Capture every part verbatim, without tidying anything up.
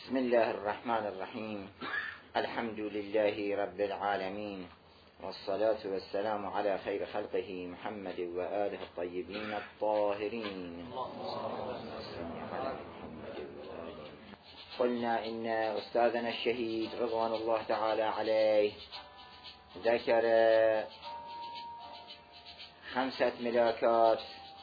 بسم الله الرحمن الرحيم. الحمد لله رب العالمين، والصلاة والسلام على خير خلقه محمد وآله الطيبين الطاهرين. قلنا إن أستاذنا الشهيد رضوان الله تعالى عليه ذكر خمسة ملاكات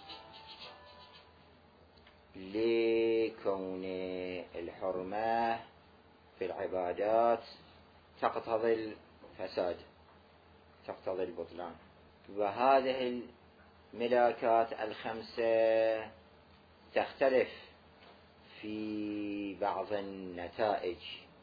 لكون الحرمة في العبادات تقتضي الفساد، تقتضي البطلان. وهذه الملاكات الخمسة تختلف في بعض النتائج.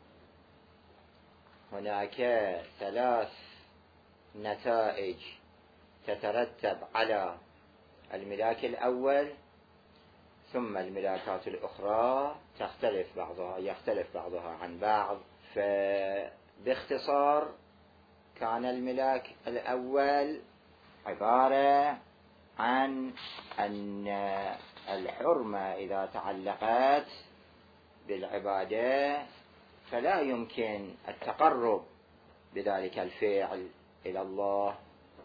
هناك ثلاث نتائج تترتب على الملاك الأول، ثم الملاكات الأخرى تختلف بعضها يختلف بعضها عن بعض. فباختصار كان الملاك الأول عبارة عن أن الحرمة إذا تعلقت بالعبادة فلا يمكن التقرب بذلك الفعل إلى الله،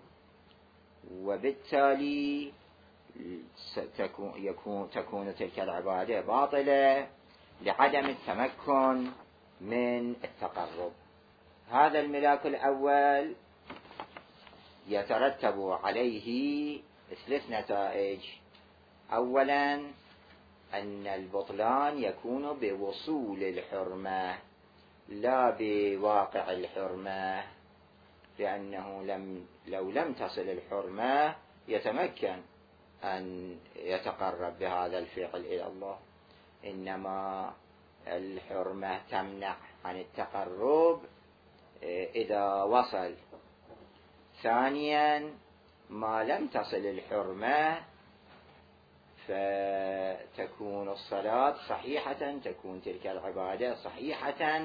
وبالتالي ستكون يكون تكون تلك العبادة باطلة لعدم التمكن من التقرب. هذا الملاك الأول يترتب عليه ثلاث نتائج. أولا أن البطلان يكون بوصول الحرمة لا بواقع الحرمة، لأنه لم لو لم تصل الحرمة يتمكن أن يتقرب بهذا الفعل إلى الله، إنما الحرمة تمنع عن التقرب إذا وصل. ثانيا ما لم تصل الحرمة فتكون الصلاة صحيحة، تكون تلك العبادة صحيحة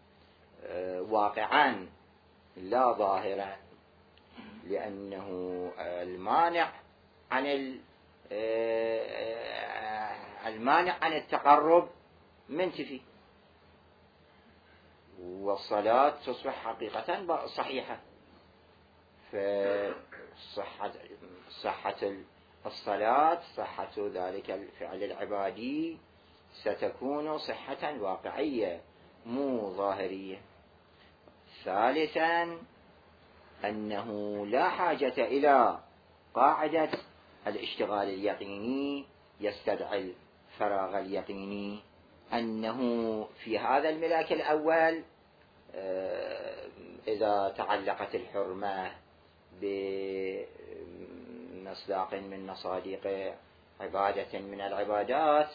واقعا لا ظاهرا، لأنه المانع عن المانع عن التقرب منتفي، والصلاة تصبح حقيقة صحيحة. فصحة صحة الصلاة، صحة ذلك الفعل العبادي ستكون صحة واقعية مو ظاهرية. ثالثا أنه لا حاجة إلى قاعدة الاشتغال اليقيني يستدعي الفراغ اليقيني، أنه في هذا الملاك الأول إذا تعلقت الحرمة بمصداق من مصادق عبادة من العبادات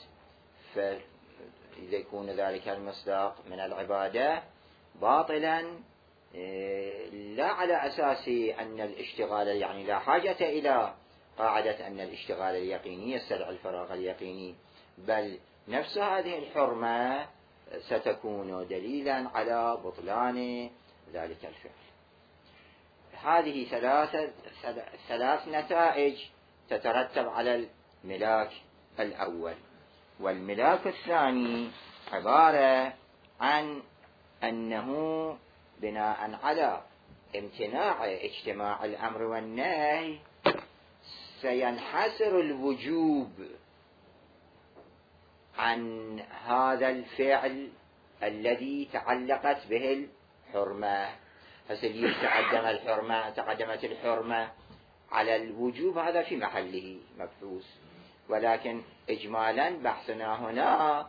فيكون ذلك المصداق من العبادة باطلا، لا على أساس أن الاشتغال يعني لا حاجة إلى قاعدة أن الاشتغال اليقيني يستدعي الفراغ اليقيني، بل نفس هذه الحرمة ستكون دليلا على بطلان ذلك الفعل. هذه ثلاثة ثلاث نتائج تترتب على الملاك الأول. والملاك الثاني عبارة عن أنه بناء على امتناع اجتماع الأمر والنهي سينحسر الوجوب عن هذا الفعل الذي تعلقت به الحرمة. فسيجي تقدم الحرمة تقدمت الحرمة على الوجوب، هذا في محله مبحوث، ولكن إجمالا بحثنا هنا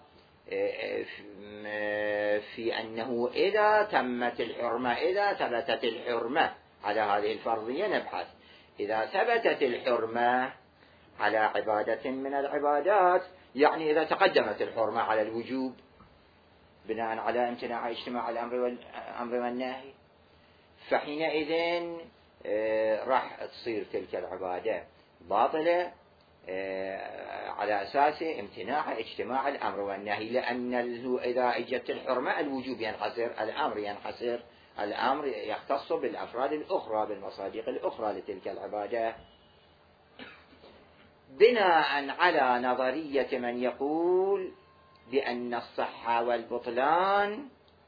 في أنه إذا تمت الحرمة، إذا ثبتت الحرمة على هذه الفرضية نبحث. إذا ثبتت الحرمة على عبادة من العبادات، يعني إذا تقدمت الحرمة على الوجوب بناء على امتناع اجتماع الأمر والنهي، فحينئذ راح تصير تلك العبادة باطلة على أساس امتناع اجتماع الأمر والنهي، لأن إذا اجت الحرمة الوجوب ينحصر، الأمر ينحصر، الأمر يختص بالأفراد الأخرى بالمصادق الأخرى لتلك العبادة. بناء على نظرية من يقول بأن الصحة والبطلان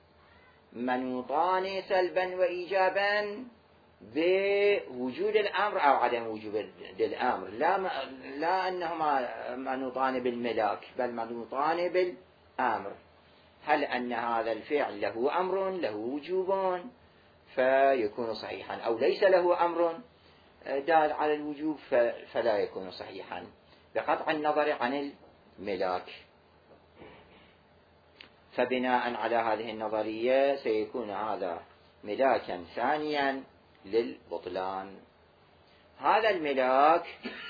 منوطان سلبا وإيجابا بوجود الأمر أو عدم وجود الأمر، لا, لا أنهما منوطان بالملاك بل منوطان بالأمر. هل أن هذا الفعل له أمر له وجوب فيكون صحيحا، أو ليس له أمر دال على الوجوب فلا يكون صحيحا بقطع النظر عن الملاك. فبناء على هذه النظرية سيكون هذا ملاكا ثانيا للبطلان. هذا الملاك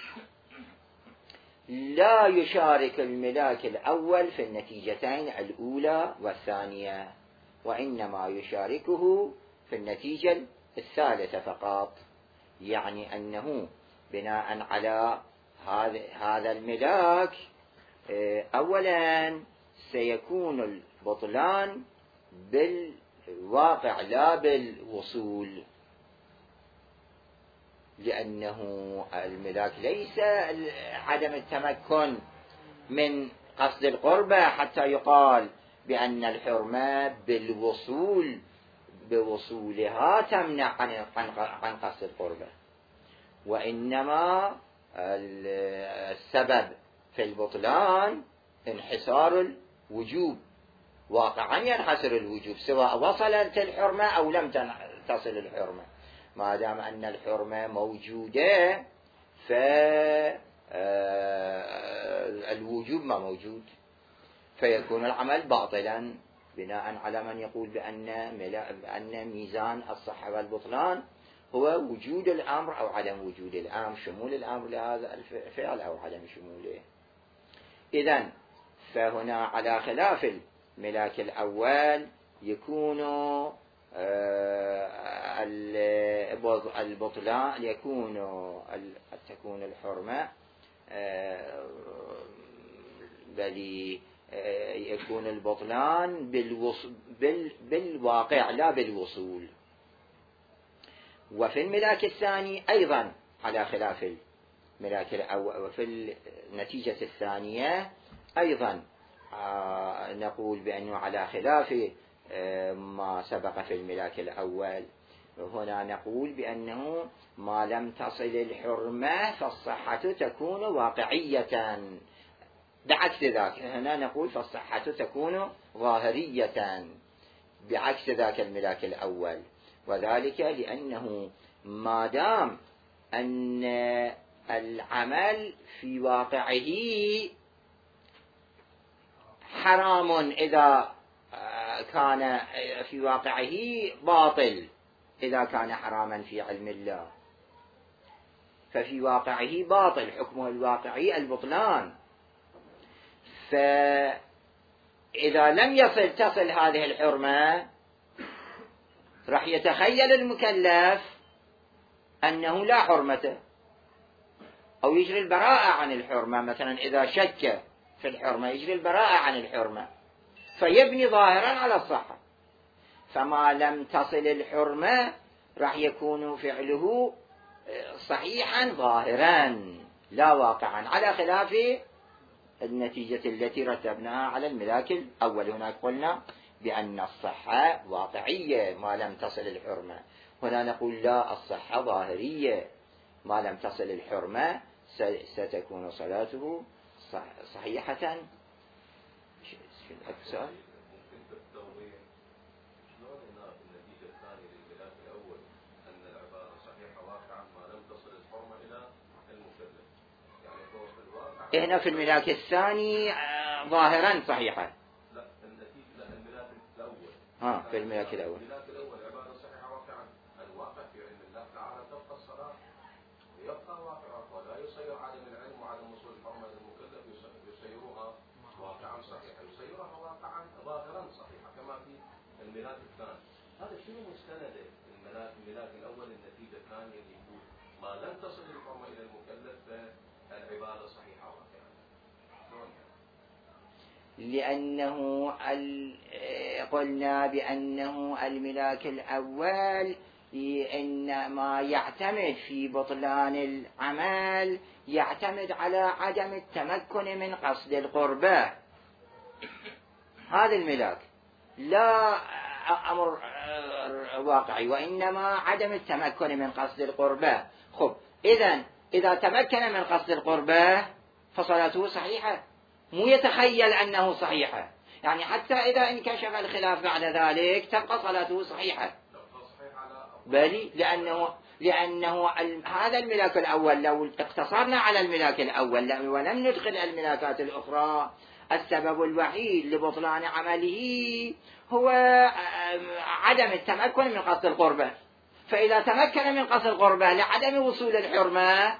لا يشارك الملاك الأول في النتيجتين الأولى والثانية، وإنما يشاركه في النتيجة الثالثة فقط. يعني أنه بناء على هذا الملاك أولا سيكون البطلان بالواقع لا بالوصول، لأنه الملاك ليس عدم التمكن من قصد القربة حتى يقال بأن الحرمة بالوصول بوصولها تمنع عن قصد القربة، وإنما السبب في البطلان انحسار الوجوب. واقعا ينحسر الوجوب سواء وصلت الحرمة أو لم تصل الحرمة، ما دام أن الحرمة موجودة فالوجوب ما موجود، فيكون العمل باطلا بناء على من يقول بأن بأن ميزان الصحة والبطلان هو وجود الأمر أو عدم وجود الأمر، شمول الأمر لهذا الفعل أو عدم شموله. إذن فهنا على خلاف الملاك الأول يكون البطلان يكون تكون الحرمة بل يكون البطلان بالواقع لا بالوصول. وفي الملاك الثاني أيضا على خلاف الملاك الأول، وفي النتيجة الثانية أيضا نقول بأنه على خلاف ما سبق في الملاك الأول. هنا نقول بأنه ما لم تصل الحرمة فالصحة تكون واقعية، بعكس ذاك هنا نقول فالصحة تكون ظاهرية بعكس ذاك الملاك الأول، وذلك لأنه ما دام أن العمل في واقعه حرام إذا كان في واقعه باطل إذا كان حراما في علم الله، ففي واقعه باطل حكمه الواقعي البطلان. فإذا لم يصل تصل هذه الحرمة راح يتخيل المكلف أنه لا حرمة، أو يجري البراءة عن الحرمة. مثلا إذا شك في الحرمة يجري البراءة عن الحرمة فيبني ظاهرا على الصحة. فما لم تصل الحرمة راح يكون فعله صحيحا ظاهرا لا واقعا، على خلاف النتيجة التي رتبناها على الملاك الأول. هناك قلنا بأن الصحة واقعية ما لم تصل الحرمة، هنا نقول لا، الصحة ظاهرية ما لم تصل الحرمة ستكون صلاته صحيحة. سؤال؟ هنا في الملاك الثاني ظاهرا صحيحة. لا النتيجة الملاك الأول. ها في الملاك الأول. الملاك الأول عبادة صحيحة واقعا. الواقع في علم الله تعالى تبقى الصلاة ويبقى واقعا، ولا يصير عدم العلم وعدم وصول الحرمة للمكلف يصيرها واقعا صحيحة، يصيرها واقعا ظاهرا صحيحة كما في الملاك الثاني. هذا شنو مستنده الملاك الملاك الأول النتيجة الثانية اللي يقول ما لم تصل الحرمة إلى المكلف فالعبادة صحيحة واقعا. لأنه قلنا بأنه الملاك الأول إنما يعتمد في بطلان العمل يعتمد على عدم التمكن من قصد القربة، هذا الملاك لا أمر واقعي، وإنما عدم التمكن من قصد القربة. خب إذن إذا تمكن من قصد القربة فصلاته صحيحة، مو يتخيل أنه صحيحة، يعني حتى إذا انكشف الخلاف بعد ذلك تبقى صلاته صحيحة. بل لأنه لأنه هذا الملاك الأول لو اقتصرنا على الملاك الأول ولم ندخل الملاكات الأخرى، السبب الوحيد لبطلان عمله هو عدم التمكن من قصد القربة. فإذا تمكن من قصد القربة لعدم وصول الحرمة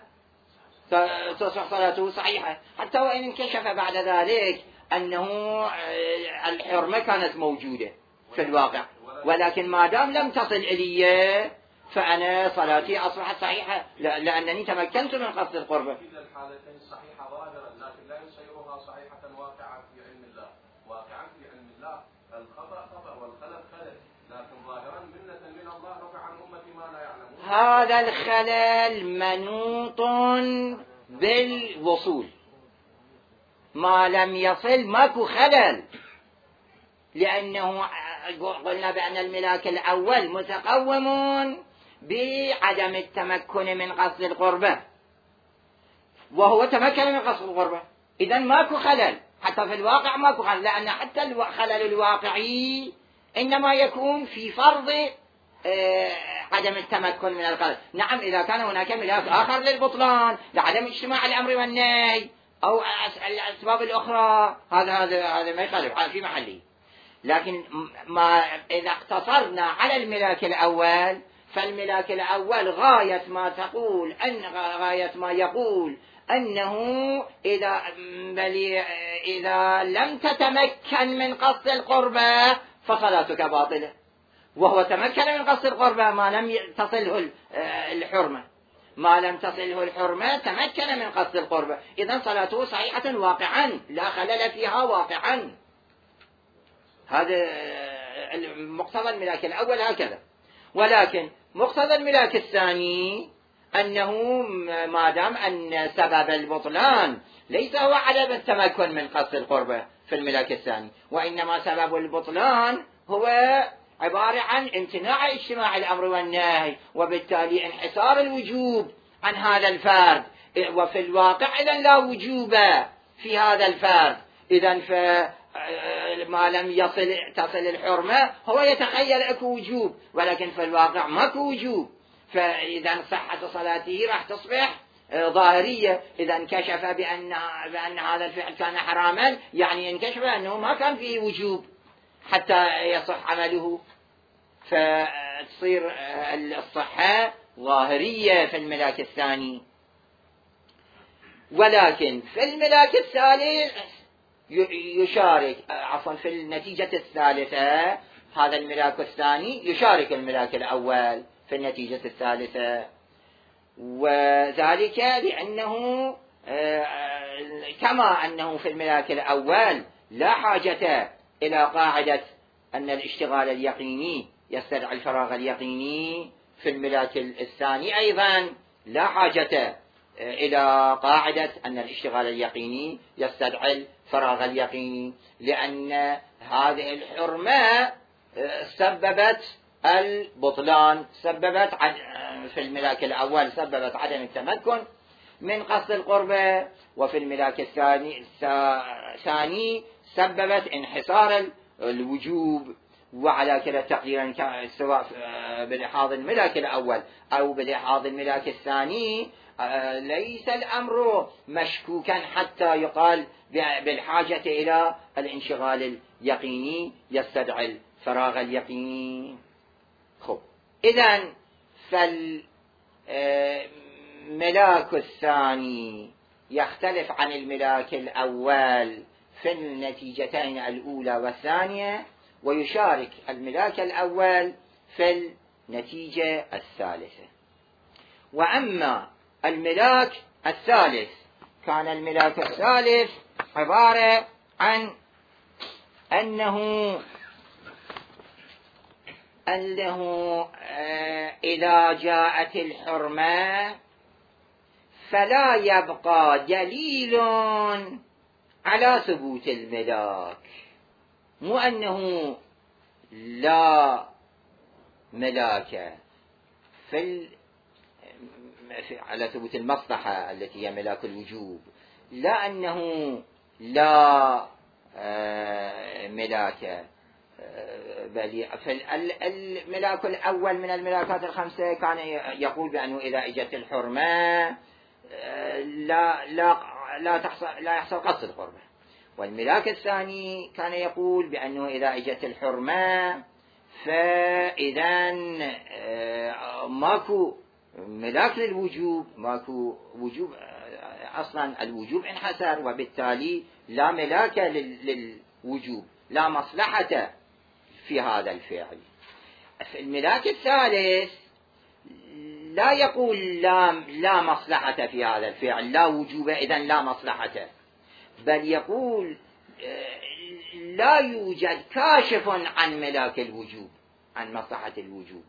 تصح صلاته صحيحة، حتى وإن انكشف بعد ذلك أنه الحرمة كانت موجودة في الواقع، ولكن ما دام لم تصل إلي فأنا صلاتي أصبحت صحيحة لأنني تمكنت من قصد القربة. كلا الحالتين صحيحة ظاهرا، لكن لا يصيرها صحيحة واقعا في علم الله. واقعا في علم الله الخطأ خطأ والخلل خلل، لكن ظاهرا منة من الله رفع عن أمتي ما لا يعلمون. هذا الخلل منوط بالوصول، ما لم يصل ماكو خلل، لأنه قلنا بأن الملاك الأول متقوم بعدم التمكن من قصد القربة، وهو تمكن من قصد القربة، إذن ماكو خلل، حتى في الواقع ماكو خلل، لأن حتى الخلل الواقعي إنما يكون في فرض عدم التمكن من القصد. نعم إذا كان هناك ملاك آخر للبطلان لعدم اجتماع الأمر والنهي أو الأسباب الأخرى، هذا هذا هذا ما يخالف في محله. لكن ما إذا اقتصرنا على الملاك الأول فالملاك الأول غاية ما تقول أن غاية ما يقول أنه إذا بل إذا لم تتمكن من قصد القربة فصلاتك باطلة، وهو تمكن من قصد القربة ما لم تصله الحرمة، ما لم تصله الحرمة تمكن من قصد القربة، إذن صلاته صحيحة واقعا لا خلل فيها واقعا. هذا مقتضى الملاك الأول هكذا. ولكن مقتضى الملاك الثاني أنه ما دام أن سبب البطلان ليس هو عدم التمكن من قصد القربة في الملاك الثاني، وإنما سبب البطلان هو عبارة عن امتناع اجتماع الأمر والنهي، وبالتالي انحصار الوجوب عن هذا الفرد، وفي الواقع إذن لا وجوب في هذا الفرد، إذن ف ما لم يصل تصل الحرمة هو يتخيل اكو وجوب، ولكن في الواقع ماكو وجوب، فإذا صحة صلاته راح تصبح ظاهرية. إذا انكشف بأن بأن هذا الفعل كان حراما، يعني انكشف أنه ما كان فيه وجوب حتى يصح عمله، فتصير الصحة ظاهرية في الملاك الثاني. ولكن في الملاك الثالث يشارك عفوا في النتيجة الثالثة، هذا الملاك الثاني يشارك الملاك الأول في النتيجة الثالثة، وذلك لأنه كما أنه في الملاك الأول لا حاجة إلى قاعدة أن الاشتغال اليقيني يستدعي الفراغ اليقيني، في الملاك الثاني أيضا لا حاجة إلى قاعدة أن الاشتغال اليقيني يستدعي الفراغ اليقيني، لأن هذه الحرمة سببت البطلان، سببت في الملاك الأول سببت عدم التمكن من قصد القربة، وفي الملاك الثاني الثاني سببت انحصار الوجوب. وعلى كلا تقديرا سواء بلحاظ الملاك الأول أو بلحاظ الملاك الثاني ليس الأمر مشكوكا حتى يقال بالحاجة إلى الانشغال اليقيني يستدعي الفراغ اليقيني. خب إذن فالملاك الثاني يختلف عن الملاك الأول في النتيجتين الأولى والثانية، ويشارك الملاك الأول في النتيجة الثالثة. وأما الملاك الثالث كان الملاك الثالث عبارة عن أنه أنه إذا جاءت الحرمة فلا يبقى دليل على ثبوت الملاك، مو أنه لا ملاك في ال... على ثبوت المصلحة التي هي ملاك الوجوب، لا أنه لا ملاك، بل الملاك الأول من الملاكات الخمسة كان يقول بأنه إذا اجت الحرمة لا لا لا تحصل لا يحصل قصد الحرمة، والملاك الثاني كان يقول بأنه إذا اجت الحرمة فإذا ماكو ملاك للوجوب، ماكو وجوب أصلا، الوجوب انحسر، وبالتالي لا ملاك للوجوب، لا مصلحة في هذا الفعل. الملاك الثالث لا يقول لا, لا مصلحة في هذا الفعل، لا وجوب إذن لا مصلحة، بل يقول لا يوجد كاشف عن ملاك الوجوب، عن مصلحة الوجوب،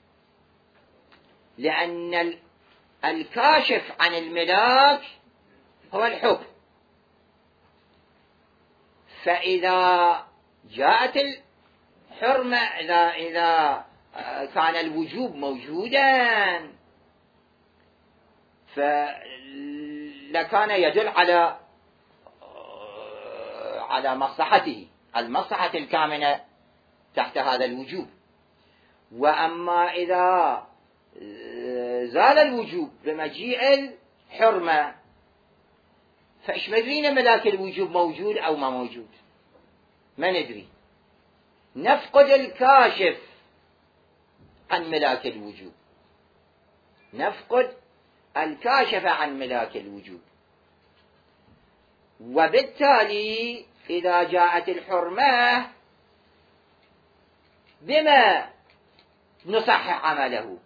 لأن الكاشف عن الملاك هو الحكم. فإذا جاءت الحرمة، إذا إذا كان الوجوب موجودا فلكان يدل على على مصلحته، المصلحة الكامنة تحت هذا الوجوب. وأما إذا زال الوجوب بمجيء الحرمة فإيش مدرينا ملاك الوجوب موجود أو ما موجود؟ ما ندري، نفقد الكاشف عن ملاك الوجوب، نفقد الكاشف عن ملاك الوجوب، وبالتالي إذا جاءت الحرمة بما نصحح عمله؟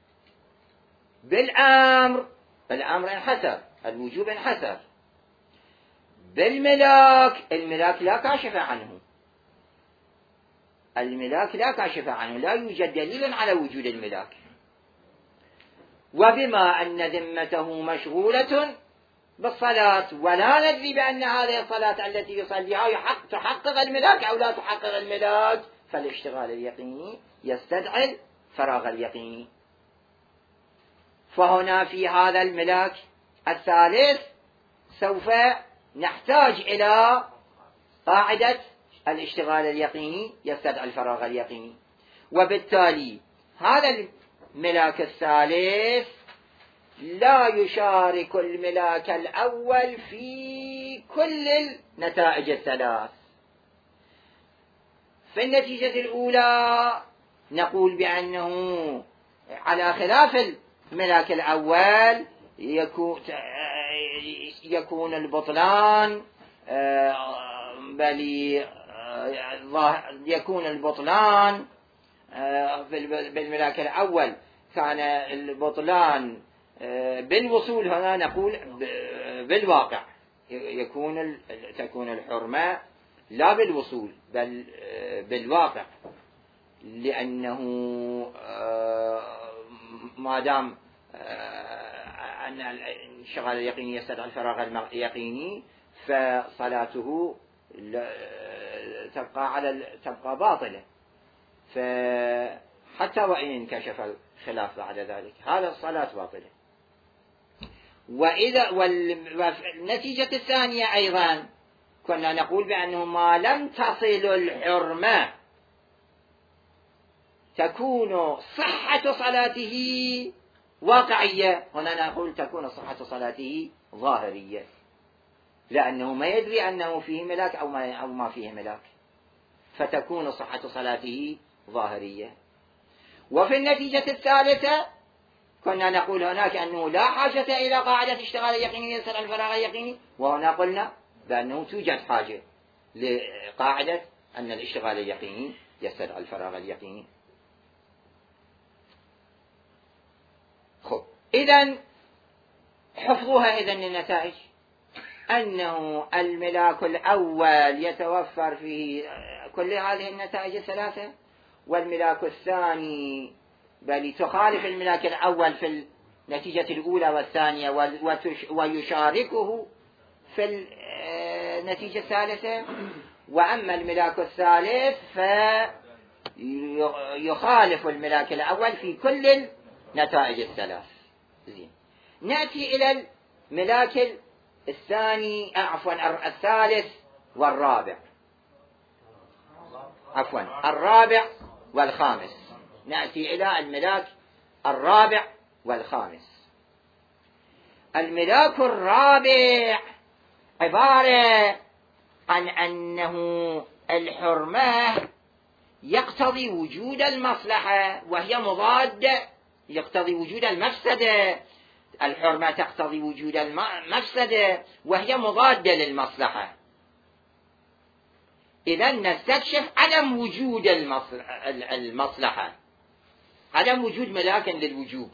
بالأمر، الأمر انحسر، الوجوب انحسر. بالملاك، الملاك لا كاشف عنه، الملاك لا كاشف عنه، لا يوجد دليل على وجود الملاك. وبما أن ذمته مشغولة بالصلاة ولا ندري بأن هذه الصلاة التي يصليها يحق تحقق الملاك أو لا تحقق الملاك، فالاشتغال اليقيني يستدعي الفراغ اليقيني. فهنا في هذا الملاك الثالث سوف نحتاج إلى قاعدة الاشتغال اليقيني يستدعي الفراغ اليقيني، وبالتالي هذا الملاك الثالث لا يشارك الملاك الأول في كل النتائج الثلاث. في النتيجة الأولى نقول بأنه على خلاف الملاك الأول يكون يكون البطلان بل يكون البطلان بالملاك الأول كان البطلان بالوصول، هنا نقول بالواقع يكون تكون الحرمة لا بالوصول بل بالواقع، لأنه ما دام أن الشغال اليقيني يستدعي الفراغ اليقيني فصلاته تبقى على تبقى باطلة، فحتى وإن انكشف الخلاف بعد ذلك هذا الصلاة باطلة. وإذا والنتيجة الثانية أيضا كنا نقول بأنه ما لم تصل الحرمة تكون صحة صلاته واقعية، هنا نقول تكون صحة صلاته ظاهرية، لأنه ما يدري أنه فيه ملاك أو ما, أو ما فيه ملاك، فتكون صحة صلاته ظاهرية. وفي النتيجة الثالثة كنا نقول هناك أنه لا حاجة إلى قاعدة اشتغال اليقيني يستدعي الفراغ اليقيني، وهنا قلنا بأنه توجد حاجة لقاعدة أن الاشتغال اليقيني يستدعي الفراغ اليقيني. خب إذن حفظوها إذن النتائج أنه الملاك الأول يتوفر فيه كل هذه النتائج الثلاثة، والملاك الثاني بل تخالف الملاك الأول في النتيجة الأولى والثانية ويشاركه في النتيجة الثالثة، وأما الملاك الثالث فيخالف الملاك الأول في كل النتائج الثلاث. زين. نأتي إلى الملاك الثاني عفوا الثالث والرابع عفوا الرابع والخامس. نأتي إلى الملاك الرابع والخامس. الملاك الرابع عبارة عن أنه الحرمة يقتضي وجود المصلحة وهي مضادة، يقتضي وجود المفسدة. الحرمة تقتضي وجود المفسدة وهي مضادة للمصلحة. إذا نستكشف عدم وجود المصلحة، عدم وجود ملاك للوجوب.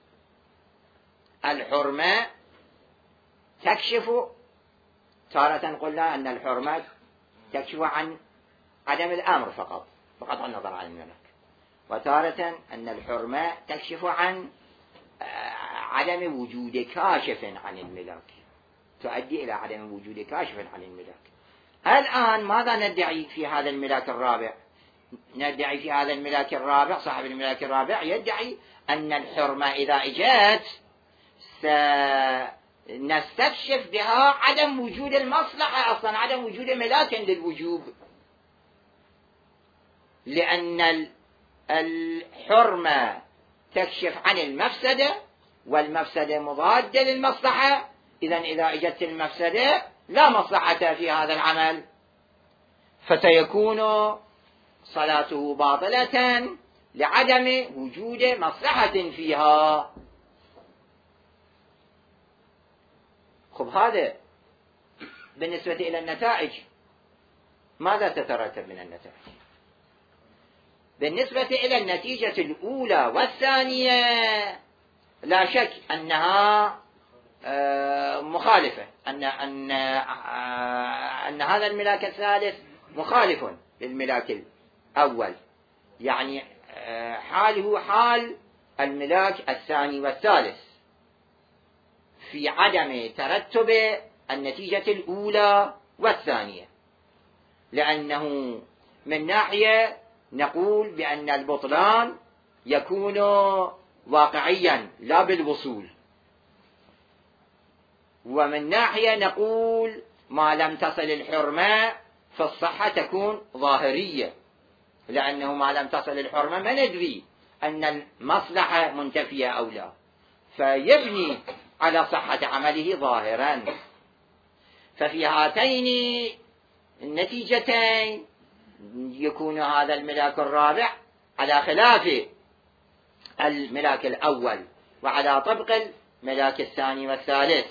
الحرمة تكشف، تارة قلنا أن الحرمة تكشف عن عدم الأمر فقط فقط عن النظر عن الملاك، وتارة أن الحرمة تكشف عن عدم وجود كاشف عن الملاك، تؤدي إلى عدم وجود كاشف عن الملاك. الآن ماذا ندعي في هذا الملاك الرابع؟ ندعي في هذا الملاك الرابع، صاحب الملاك الرابع يدعي أن الحرمة إذا إجت سنستكشف بها عدم وجود المصلحة، أصلا عدم وجود ملاك للوجوب، لأن الحرمة تكشف عن المفسدة والمفسدة مضادة للمصلحة. إذن إذا إجت المفسدة لا مصلحة في هذا العمل، فسيكون صلاته باطلة لعدم وجود مصلحة فيها. خب هذا بالنسبة إلى النتائج. ماذا تترتب من النتائج؟ بالنسبة إلى النتيجة الأولى والثانية لا شك أنها مخالفة، أن أن أن هذا الملاك الثالث مخالف للملاك الأول، يعني حاله حال الملاك الثاني والثالث في عدم ترتب النتيجة الأولى والثانية. لأنه من ناحية نقول بأن البطلان يكون واقعيا لا بالوصول، ومن ناحية نقول ما لم تصل الحرمة فالصحة تكون ظاهرية، لأنه ما لم تصل الحرمة ما ندري أن المصلحة منتفية أو لا، فيبني على صحة عمله ظاهرا. ففي هاتين النتيجتين يكون هذا الملاك الرابع على خلاف الملاك الأول وعلى طبق الملاك الثاني والثالث.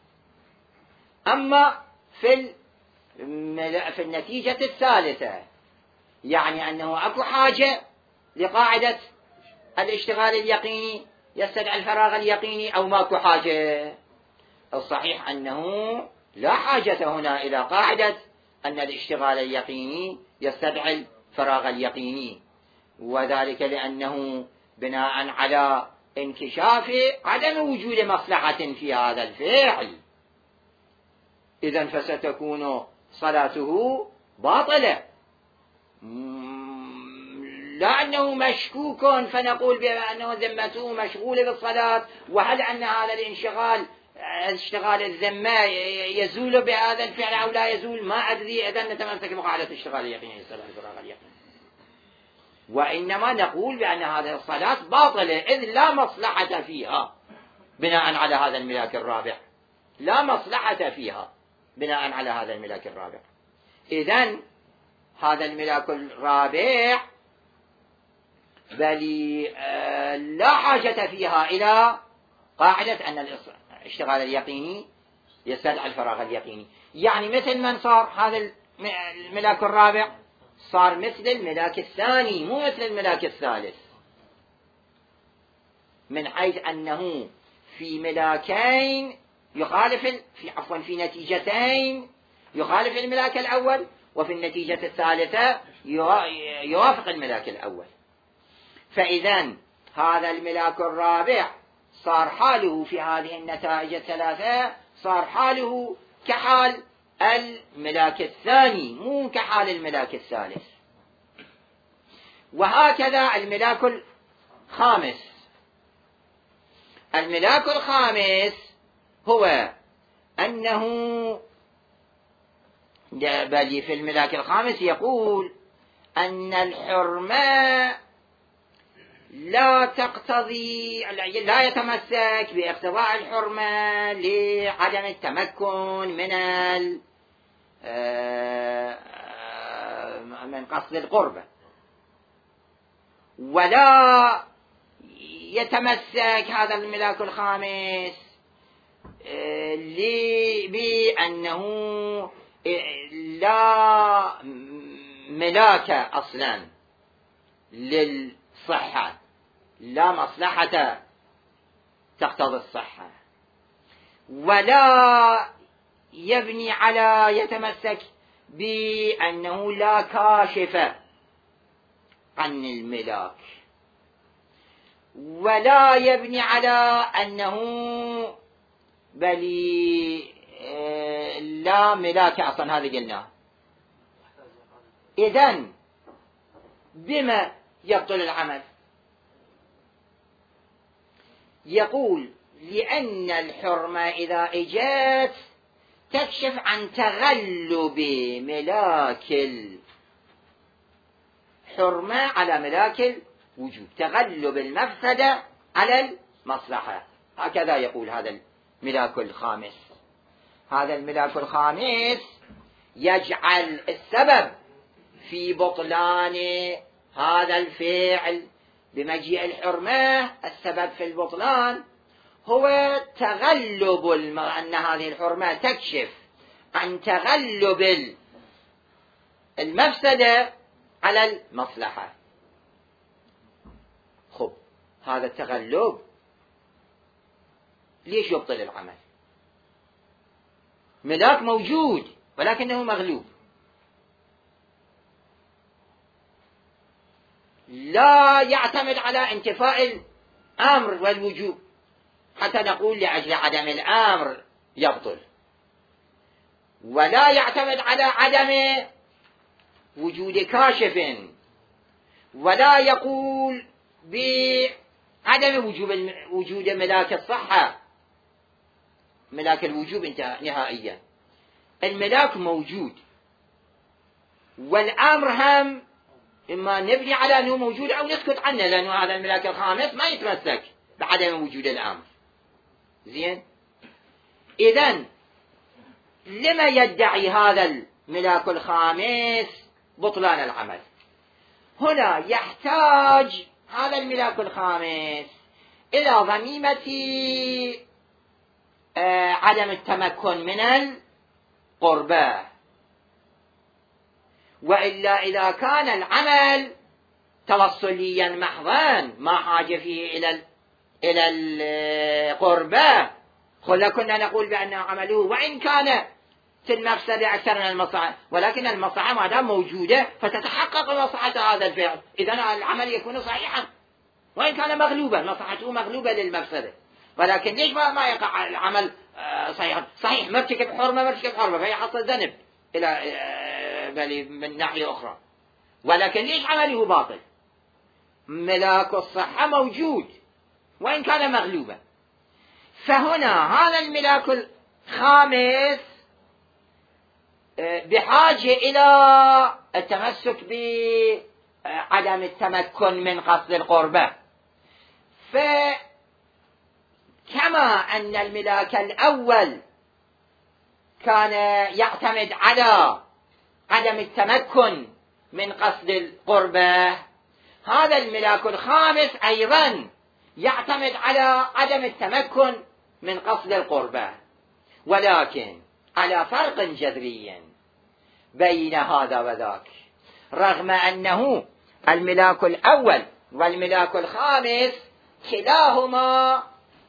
أما في في النتيجة الثالثة يعني أنه أكو حاجة لقاعدة الاشتغال اليقيني يستدعي الفراغ اليقيني أو ماكو حاجة. الصحيح أنه لا حاجة هنا إلى قاعدة أن الاشتغال اليقيني يستدعي الفراغ اليقيني، وذلك لأنه بناء على انكشاف عدم وجود مصلحة في هذا الفعل. إذن فستكون صلاته باطلة، لا أنه مشكوك فنقول بأنه ذمته مشغولة بالصلاة، وهل أن هذا الانشغال اشتغال الذمة يزول بهذا الفعل أو لا يزول ما أدري. إذن نتمسك بقاعدة اشتغال اليقين الفراغ اليقين، وإنما نقول بأن هذه الصلاة باطلة إذ لا مصلحة فيها بناء على هذا الملاك الرابع، لا مصلحة فيها بناء على هذا الملاك الرابع. إذن هذا الملاك الرابع بل لا حاجة فيها إلى قاعدة أن الاشتغال اليقيني يستدعي الفراغ اليقيني. يعني مثل من صار هذا الملاك الرابع صار مثل الملاك الثاني مو مثل الملاك الثالث، من حيث أنه في ملاكين يخالف في عفوا في نتيجتين يخالف الملاك الأول، وفي النتيجة الثالثة يوافق الملاك الأول. فإذا هذا الملاك الرابع صار حاله في هذه النتائج الثلاثة صار حاله كحال الملاك الثاني، مو كحال الملاك الثالث. وهكذا الملاك الخامس. الملاك الخامس هو أنه بل في الملاك الخامس يقول أن الحرمة لا تقتضي، لا يتمسك باقتضاء الحرمة لعدم التمكن من من قصد القربة، ولا يتمسك هذا الملاك الخامس بأنه لا ملاك أصلا للصحة، لا مصلحة تقتضي الصحة، ولا يبني على يتمسك بأنه لا كاشف عن الملاك، ولا يبني على أنه بل لا ملاك أصلا. هذا قلناه. إذن بما يبطل العمل؟ يقول لأن الحرمة إذا إجت تكشف عن تغلب ملاك الحرمة على ملاك الوجوب، تغلب المفسدة على المصلحة. هكذا يقول هذا الملاك الخامس. هذا الملاك الخامس يجعل السبب في بطلان هذا الفعل بمجيء الحرمة، السبب في البطلان هو تغلب الم... أن هذه الحرمة تكشف عن تغلب المفسدة على المصلحة. خب هذا التغلب ليش يبطل العمل؟ ملاك موجود ولكنه مغلوب، لا يعتمد على انتفاء الأمر والوجوب حتى نقول لأجل عدم الأمر يبطل، ولا يعتمد على عدم وجود كاشف، ولا يقول بعدم وجوب وجود ملاك الصحة، ملاك الوجوب انتهى نهائيا. الملاك موجود، والأمر هم إما نبني على أنه موجود أو نسكت عنه، لأنه هذا الملاك الخامس ما يتمسك بعدم وجود الأمر. زين، إذن لما يدعي هذا الملاك الخامس بطلان العمل؟ هنا يحتاج هذا الملاك الخامس إلى ضميمة آه عدم التمكن من القربة، وإلا إذا كان العمل توصليا محضا ما حاجة فيه إلى إلى القربة، خلا كنا نقول بأن عمله وإن كان في المفسدة أكثر من المصلحة، ولكن المصلحة ما دام موجودة فتتحقق مصلحة هذا الفعل، إذن العمل يكون صحيحا وإن كان مغلوبا، مصلحته مغلوبة للمفسدة. ولكن ليش ما يقع العمل صحيحا؟ صحيح مرتكب حرمة مرتكب حرمة فيحصل ذنب إلى بل من ناحية أخرى، ولكن ليش عمله باطل؟ ملاك الصحة موجود وإن كان مغلوبا. فهنا هذا الملاك الخامس بحاجة إلى التمسك بعدم التمكن من قصد القربة. فكما أن الملاك الأول كان يعتمد على عدم التمكن من قصد القربة، هذا الملاك الخامس أيضا يعتمد على عدم التمكن من قصد القربة، ولكن على فرق جذري بين هذا وذاك. رغم أنه الملاك الأول والملاك الخامس كلاهما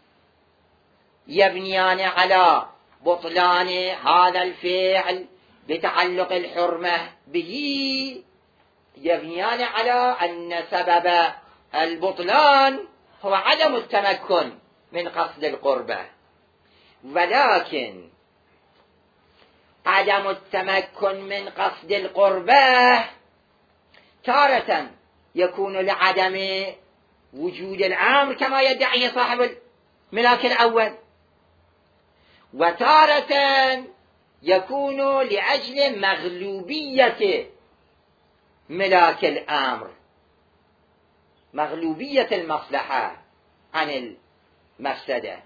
يبنيان على بطلان هذا الفعل بتعلق الحرمة به، يبنيان على أن سبب البطلان هو عدم التمكن من قصد القربة، ولكن عدم التمكن من قصد القربة تارة يكون لعدم وجود الأمر كما يدعي صاحب الملاك الأول، وتارة يكون لأجل مغلوبية ملاك الأمر، مغلوبية المصلحة عن المفسدة.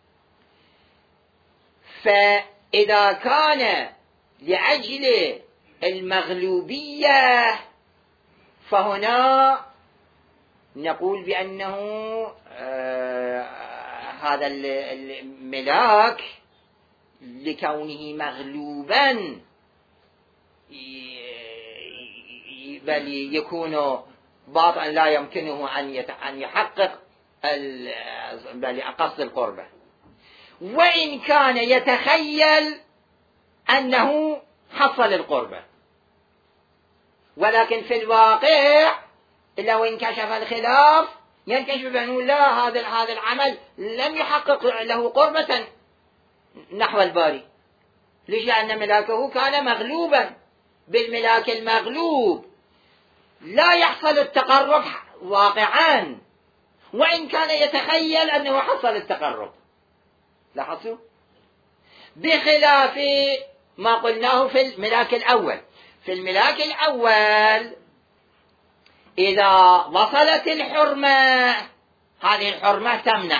فإذا كان لأجل المغلوبية فهنا نقول بأنه آه هذا الملاك لكونه مغلوبا بل يكون باطئا لا يمكنه أن يحقق بل قصد القربة، وإن كان يتخيل أنه حصل القربة، ولكن في الواقع إلا وإن كشف الخلاف ينكشف بأنه لا، هذا هذا العمل لم يحقق له قربة نحو الباري. ليش؟ لأن ملاكه كان مغلوبا. بالملاك المغلوب لا يحصل التقرب واقعا، وإن كان يتخيل أنه حصل التقرب. لاحظوا؟ بخلاف ما قلناه في الملاك الأول. في الملاك الأول إذا وصلت الحرمة هذه الحرمة تمنع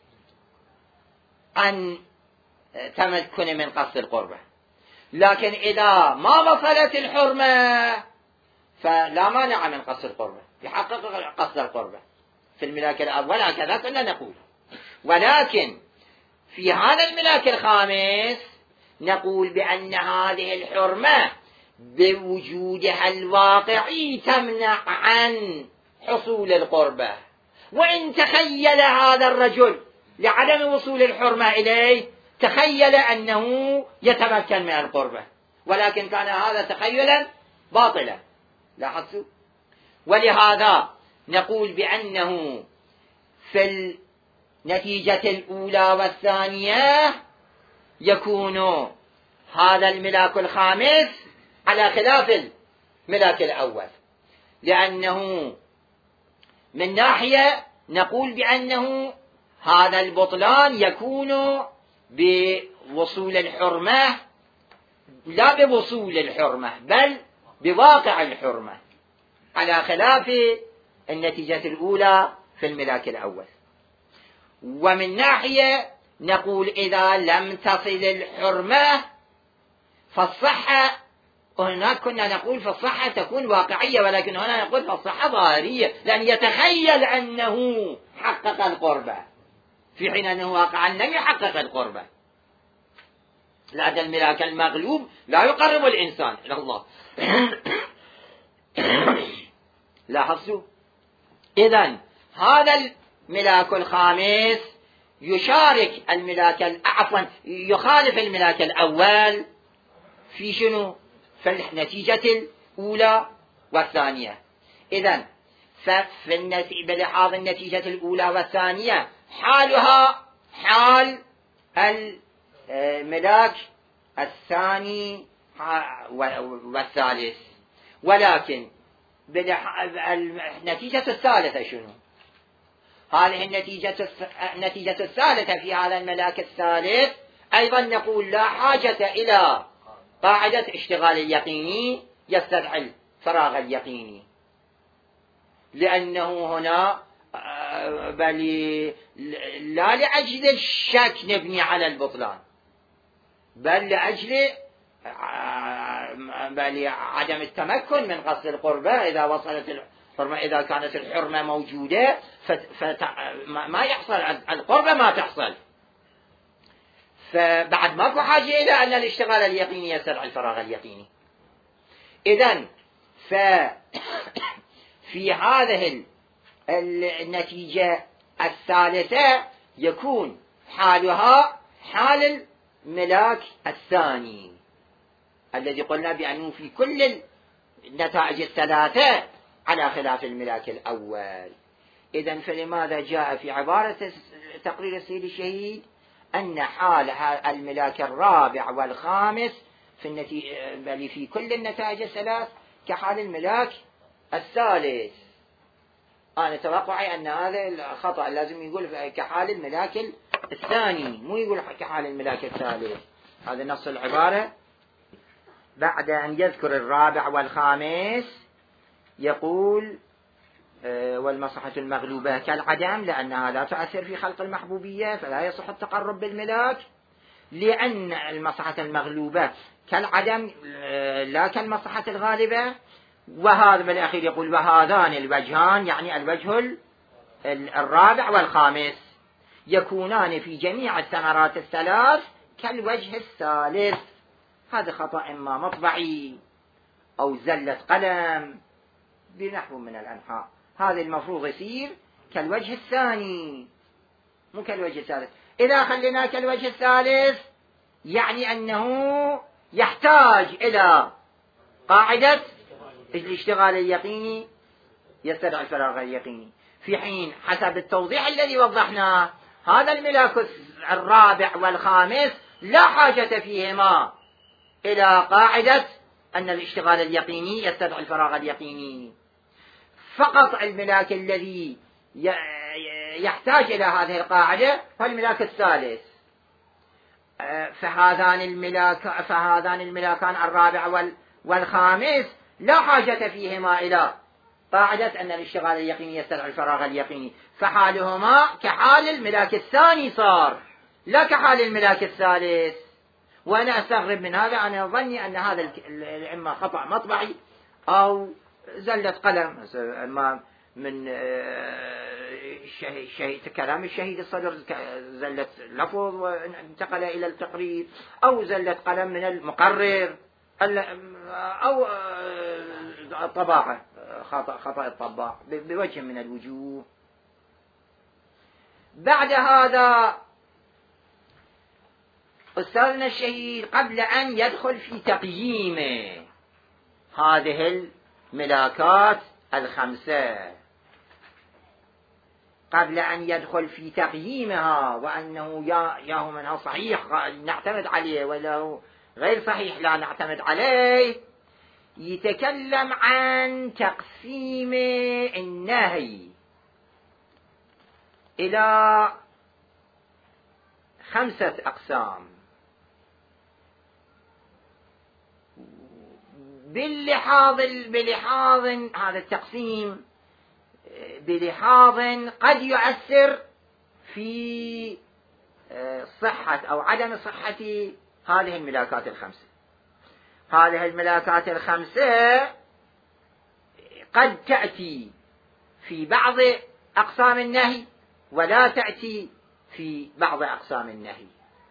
عن تمكن من قصد القربة، لكن إذا ما وصلت الحرمة فلا مانع من قصد القربة، يحقق قصد القربة. في الملاك الأول هكذا كنا نقول. ولكن في هذا الملاك الخامس نقول بأن هذه الحرمة بوجودها الواقعي تمنع عن حصول القربة، وإن تخيل هذا الرجل لعدم وصول الحرمة إليه تخيل أنه يتمكن من القربة، ولكن كان هذا تخيلا باطلا. لاحظتوا؟ ولهذا نقول بأنه في النتيجة الأولى والثانية يكون هذا الملاك الخامس على خلاف الملاك الأول، لأنه من ناحية نقول بأنه هذا البطلان يكون بوصول الحرمة لا بوصول الحرمة بل بواقع الحرمة، على خلاف النتيجة الأولى في الملاك الأول. ومن ناحية نقول إذا لم تصل الحرمة فالصحة، وهناك كنا نقول فالصحة تكون واقعية، ولكن هنا نقول فالصحة ظاهرية، لأن يتخيل أنه حقق القربة في حين أنه واقعا لم يحقق القربة. لأن الملاك المغلوب لا يقرب الإنسان إلى الله. لاحظوا؟ إذن هذا الملاك الخامس يشارك الملاك عفوا يخالف الملاك الأول في شنو؟ في النتيجة الأولى والثانية. إذن ففي بلحاظ النتيجة الأولى والثانية حالها حال الملاك الثاني والثالث، ولكن النتيجة الثالثة شنو؟ هذه النتيجة النتيجة الثالثة في هذا الملاك الثالث أيضا نقول لا حاجة إلى قاعدة اشتغال اليقيني يستدعي الفراغ اليقيني، لأنه هنا بل لا لأجل الشك نبني على البطلان، بل لأجل بل عدم التمكن من قصد القربة. إذا وصلت الحرمة، إذا كانت الحرمة موجودة فما يحصل القربة، ما تحصل، فبعد ماكو حاجة إلى أن الاشتغال اليقيني يستدعي الفراغ اليقيني. إذن ففي هذه النتيجة الثالثة يكون حالها حال الملاك الثاني الذي قلنا بأنه في كل النتائج الثلاثة على خلاف الملاك الأول. إذن فلماذا جاء في عبارة تقرير السيد الشهيد أن حال الملاك الرابع والخامس في النتيجة بل في كل النتائج الثلاث كحال الملاك الثالث. أنا توقعي أن هذا الخطأ، لازم يقول كحال الملاك الثاني، مو يقول كحال الملاك الثالث. هذا نص العبارة. بعد أن يذكر الرابع والخامس يقول والمصلحة المغلوبة كالعدم لأنها لا تؤثر في خلق المحبوبية فلا يصح التقرب بالملاك، لأن المصلحة المغلوبة كالعدم لا كالمصلحة الغالبة. وهذا بالأخير يقول وهذان الوجهان، يعني الوجه الرابع والخامس، يكونان في جميع الثمرات الثلاث كالوجه الثالث. هذا خطأ إما مطبعي أو زلة قلم بنحو من الأنحاء. هذا المفروض يصير كالوجه الثاني مو كالوجه الثالث. إذا خلينا كالوجه الثالث يعني أنه يحتاج إلى قاعدة الاشتغال اليقيني يستدعي الفراغ اليقيني، في حين حسب التوضيح الذي وضحناه هذا الملاك الرابع والخامس لا حاجة فيهما إلى قاعدة أن الاشتغال اليقيني يستدعي الفراغ اليقيني. فقط الملاك الذي يحتاج إلى هذه القاعدة هو الملاك الثالث. فهذان الملاك فهذان الملاكان الرابع والخامس لا حاجة فيهما إلى قاعدة أن الاشتغال اليقيني يستدعي الفراغ اليقيني، فحالهما كحال الملاك الثاني صار لا كحال الملاك الثالث. وأنا أستغرب من هذا. أنا ظني أن هذا إما خطأ مطبعي أو زلة قلم. أما من الشهيد كلام الشهيد الصدر زلة لفظ وانتقل إلى التقرير، أو زلة قلم من المقرر، أو طباعة خطأ خطأ الطباع بوجه من الوجوه. بعد هذا أستاذنا الشهيد قبل أن يدخل في تقييم هذه الملاكات الخمسة، قبل أن يدخل في تقييمها وأنه يا ياهو منها صحيح نعتمد عليه ولا غير صحيح لا نعتمد عليه، يتكلم عن تقسيم النهي إلى خمسة أقسام باللحاظ بلحاظ هذا التقسيم بلحاظ قد يؤثر في صحة أو عدم صحة هذه الملاكات الخمسة. هذه الملاكات الخمسة قد تأتي في بعض أقسام النهي ولا تأتي في بعض أقسام النهي،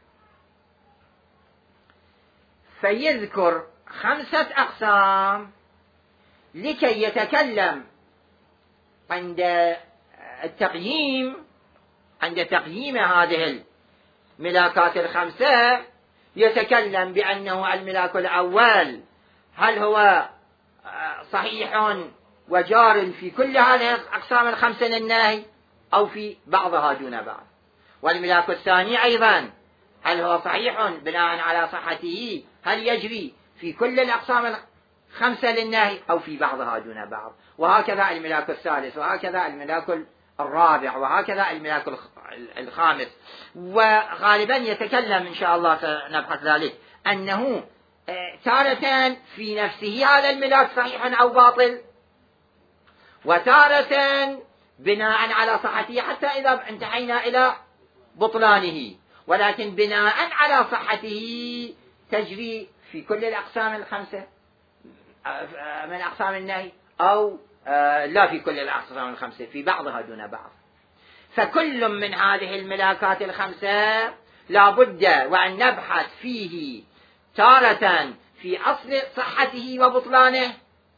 فيذكر خمسة أقسام لكي يتكلم عند التقييم عند تقييم هذه الملاكات الخمسة يتكلم بأنه الملاك الأول هل هو صحيح وجار في كل هذه الأقسام الخمسة للنهي أو في بعضها دون بعض، والملاك الثاني أيضا هل هو صحيح بناء على صحته هل يجري في كل الأقسام الخمسة للنهي أو في بعضها دون بعض، وهكذا الملاك الثالث، وهكذا الملاك الرابع، وهكذا الملاك الخامس. وغالبا يتكلم إن شاء الله سنبحث ذلك أنه تارة في نفسه هذا الملاك صحيح أو باطل، وتارة بناء على صحته حتى إذا انتهينا إلى بطلانه، ولكن بناء على صحته تجري في كل الأقسام الخمسة من أقسام النهي أو لا في كل الأقسام الخمسة في بعضها دون بعض. فكل من هذه الملاكات الخمسة لا بد وأن نبحث فيه تارة في أصل صحته وبطلانه،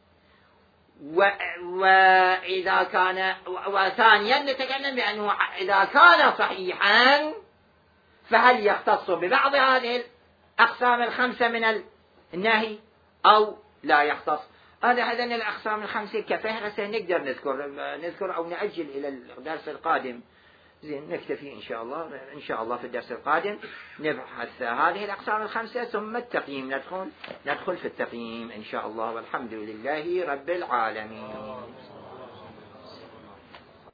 وإذا كان وثانيا نتكلم بأنه إذا كان صحيحا فهل يختص ببعض هذه الأقسام الخمسة من النهي أو لا يختص. هذا هذين الأقسام الخمسة كفهرسة نقدر نذكر نذكر أو نأجل إلى الدرس القادم زين نكتفي إن شاء الله. إن شاء الله في الدرس القادم نبحث هذه الأقسام الخمسة ثم التقييم، ندخل ندخل في التقييم إن شاء الله، والحمد لله رب العالمين.